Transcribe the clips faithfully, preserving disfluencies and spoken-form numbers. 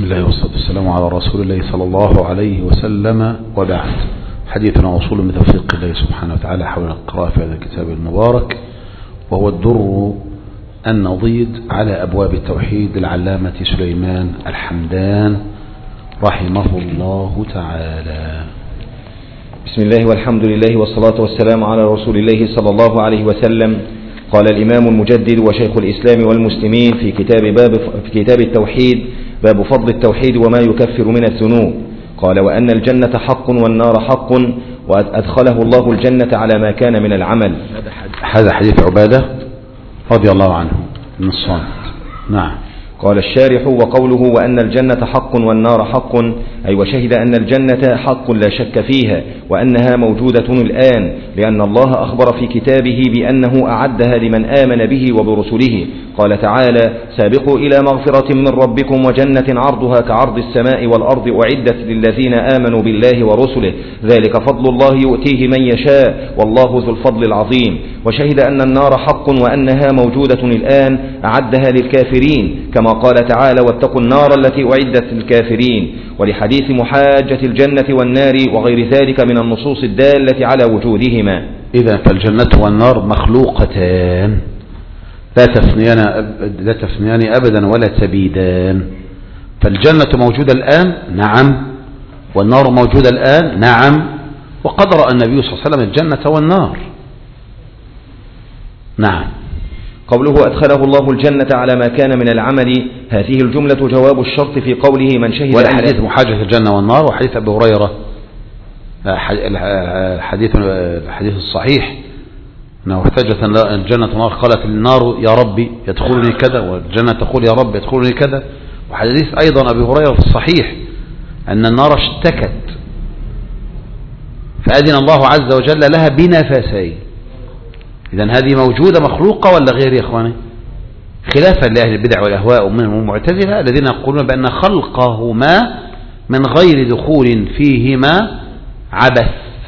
بسم الله والصلاة والسلام على رسول الله صلى الله عليه وسلم، وبعد. حديثنا وصول من توفيق الله سبحانه وتعالى حول القراءة في هذا الكتاب المبارك، وهو الدر النضيد على أبواب التوحيد للعلامة سليمان الحمدان رحمه الله تعالى. بسم الله والحمد لله والصلاة والسلام على رسول الله صلى الله عليه وسلم. قال الإمام المجدد وشيخ الإسلام والمسلمين في كتاب باب في كتاب التوحيد باب فضل التوحيد وما يكفر من الذنوب. قال: وأن الجنة حق والنار حق، وأدخله الله الجنة على ما كان من العمل. هذا حديث عبادة رضي الله عنه من الصامت. نعم. قال الشارح: وقوله وأن الجنة حق والنار حق، أي وشهد أن الجنة حق لا شك فيها، وأنها موجودة الآن، لأن الله أخبر في كتابه بأنه أعدها لمن آمن به وبرسله. قال تعالى: سابقوا إلى مغفرة من ربكم وجنة عرضها كعرض السماء والأرض أعدت للذين آمنوا بالله ورسله، ذلك فضل الله يؤتيه من يشاء والله ذو الفضل العظيم. وشهد أن النار حق وأنها موجودة الآن، أعدها للكافرين، كما قال تعالى: واتقوا النار التي أعدت للكافرين. ولحديث محاجة الجنة والنار وغير ذلك من النصوص الدالة على وجودهما. إذا فالجنة والنار مخلوقتان لا تفنيان, لا تفنيان أبدا ولا تبيدان. فالجنة موجودة الآن، نعم، والنار موجودة الآن، نعم، وقد رأى النبي صلى الله عليه وسلم الجنة والنار. نعم. قوله أدخله الله الجنة على ما كان من العمل، هذه الجملة جواب الشرط في قوله من شهد. والحديث محاجة الجنة والنار وحديث أبي هريرة، الحديث الحديث الصحيح أنه احتجت الجنة والنار قالت النار يا ربي يدخلني كذا، والجنة تقول يا رب يدخلني كذا. وحديث أيضا أبي هريرة في الصحيح أن النار اشتكت فأذن الله عز وجل لها بنفسين. إذن هذه موجودة مخلوقة ولا غير يا إخواني؟ خلافا لأهل البدع والأهواء ومنهم المعتزلة الذين يقولون بأن خلقهما من غير دخول فيهما عبث.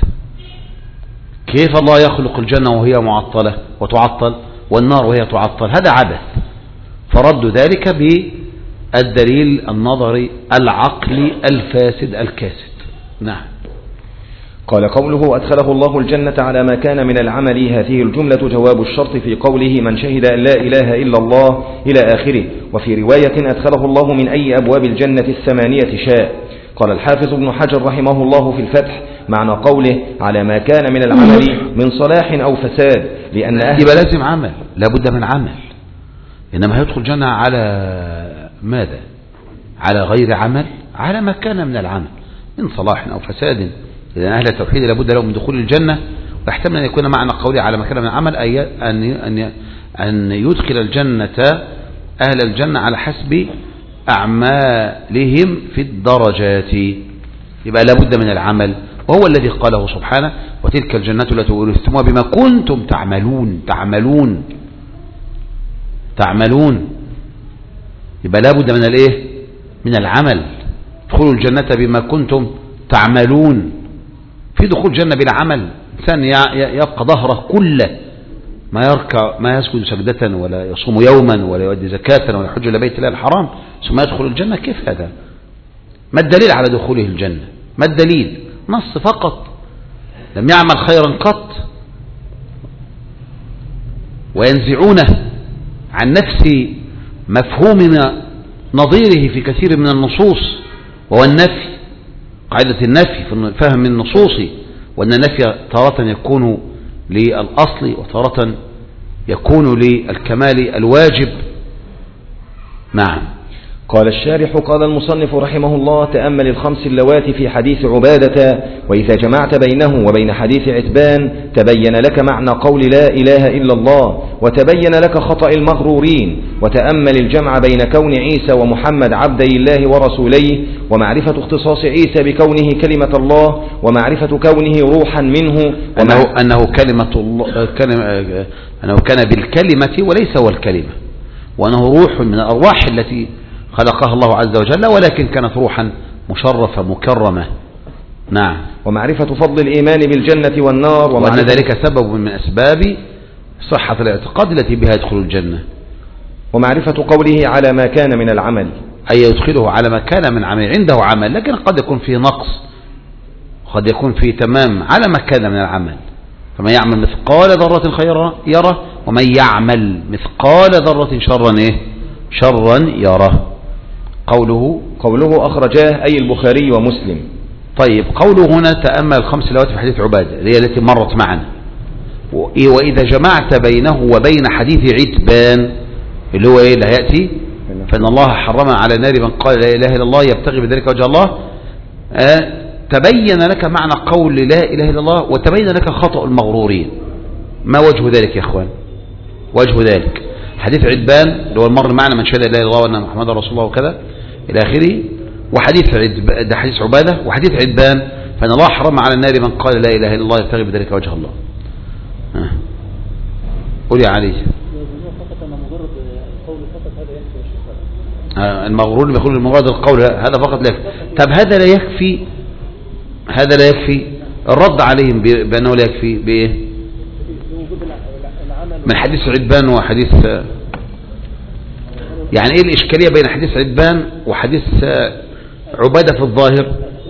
كيف الله يخلق الجنة وهي معطلة وتعطل، والنار وهي تعطل؟ هذا عبث. فرد ذلك بالدليل النظري العقلي الفاسد الكاسد. نعم. قال: قوله أدخله الله الجنة على ما كان من العمل، هذه الجملة جواب الشرط في قوله من شهد أن لا إله إلا الله إلى آخره. وفي رواية أدخله الله من أي أبواب الجنة الثمانية شاء. قال الحافظ ابن حجر رحمه الله في الفتح: معنى قوله على ما كان من العمل من صلاح أو فساد، لأن أهل يبقى لازم عمل، لابد من عمل. إنما هيدخل الجنة على ماذا؟ على غير عمل، على ما كان من العمل من صلاح أو فساد. إذن أهل التوحيد لابد لهم من دخول الجنة، ويحتمل أن يكون معنى قولي على ما كان من العمل أي أن أن أن يدخل الجنة أهل الجنة على حسب أعمالهم في الدرجات. يبقى لابد من العمل، وهو الذي قاله سبحانه: وتلك الجنة التي أورثتموها بما كنتم تعملون. تعملون تعملون يبقى لابد من الايه؟ من العمل. ادخلوا الجنة بما كنتم تعملون. في دخول الجنة بلا عمل، إنسان يبقى ظهره كله ما يركع ما يسجد سجدة ولا يصوم يوما ولا يؤدي زكاة ولا يحج إلى بيت الله الحرام ثم يدخل الجنة، كيف هذا؟ ما الدليل على دخوله الجنة؟ ما الدليل؟ نص فقط، لم يعمل خيرا قط. وينزعونه عن نفس مفهوم نظيره في كثير من النصوص، وهو النفي، قاعدة النفي في فهم النصوص، وأن النفي تارة يكون للأصل وتارة يكون للكمال الواجب. نعم. قال الشارح: قال المصنف رحمه الله: تأمل الخمس اللواتي في حديث عبادة، وإذا جمعت بينه وبين حديث عتبان تبين لك معنى قول لا إله إلا الله، وتبين لك خطأ المغرورين. وتأمل الجمع بين كون عيسى ومحمد عبدي الله ورسوليه، ومعرفة اختصاص عيسى بكونه كلمة الله، ومعرفة كونه روحا منه، أنه, أنه كلمة الله، أنه كان بالكلمة وليس هو الكلمة، وأنه روح من الأرواح التي خلقها الله عز وجل، ولكن كانت روحا مشرفة مكرمة. نعم. ومعرفة فضل الإيمان بالجنة والنار، وأن ذلك سبب من أسباب صحة الاعتقاد التي بها يدخل الجنة. ومعرفة قوله على ما كان من العمل، أي يدخله على ما كان من عمل، عنده عمل لكن قد يكون فيه نقص، قد يكون فيه تمام على ما كان من العمل. فمن يعمل مثقال ذرة خيرا يره، ومن يعمل مثقال ذرة شرا إيه؟ شرا يره. قوله قوله أخرجاه أي البخاري ومسلم. طيب قوله هنا تأمل الخمس لوات في حديث عبادة هي التي مرت معنا. وإذا جمعت بينه وبين حديث عتبان اللي هو إيه اللي هيأتي، فإن الله حرم على النار من قال لا إله إلا الله يبتغي بذلك وجه الله، آه تبين لك معنى قول لا إله إلا الله، وتبين لك خطأ المغرورين. ما وجه ذلك يا إخوان؟ وجه ذلك حديث عتبان اللي هو المر معنا من شهد لا إله إلا الله وأن محمد رسول الله وكذا إلى آخره، وحديث عتبان ده حديث عبادة، وحديث عتبان فإن الله حرم على النار من قال لا إله إلا الله يبتغي بذلك وجه الله. آه. قول يا علي. آه المغرور بيقول المراد القول هذا فقط لا يكفي. طب هذا لا يكفي، هذا لا يكفي. الرد عليهم بأنه لا يكفي بإيه؟ من حديث عتبان وحديث، يعني ايه الإشكالية بين حديث عتبان وحديث عبادة في الظاهر؟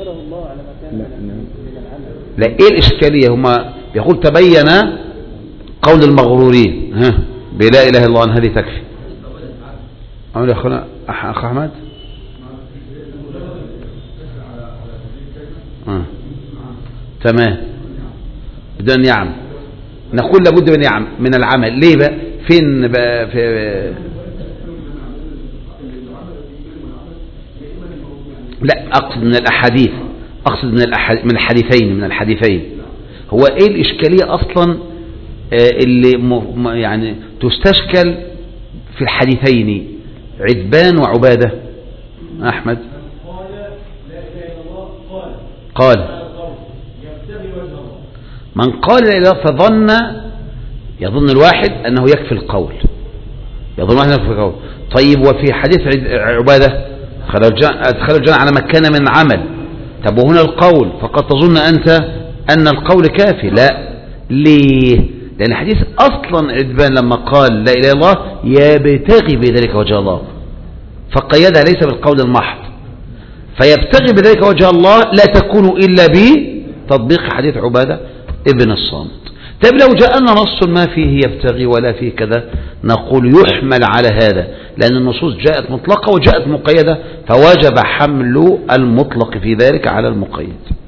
لا ايه الإشكالية؟ هما يقول تبين قول المغرورين ها بلا إله إلا الله أن هذه تكفي. أقول يا أخونا أخ أحمد آه. تمام بدون يعمل، نقول لابد من يعمل من العمل. ليه بقى؟ فين بقى في لا أقصد من الأحاديث، أقصد من الأحاديث من الحديثين من الحديثين هو إيه الإشكالية أصلا اللي م... يعني تستشكل في الحديثين عتبان وعبادة؟ أحمد قال من قال لا إله فظن، يظن الواحد أنه يكفي القول، يظن الواحد أنه يكفي القول. طيب وفي حديث عبادة أدخل الجنة على مكان من عمل. طب وهنا القول فقد تظن أنت أن القول كافي. لا، ليه؟ لأن الحديث أصلا عتبان لما قال لا إله إلا الله يبتغي بذلك وجه الله فقيدها ليس بالقول المحض، فيبتغي بذلك وجه الله لا تكون إلا بتطبيق حديث عبادة ابن الصامت. طيب لو جاءنا نص ما فيه يبتغي ولا فيه كذا نقول يحمل على هذا، لأن النصوص جاءت مطلقة وجاءت مقيدة، فوجب حمل المطلق في ذلك على المقيد.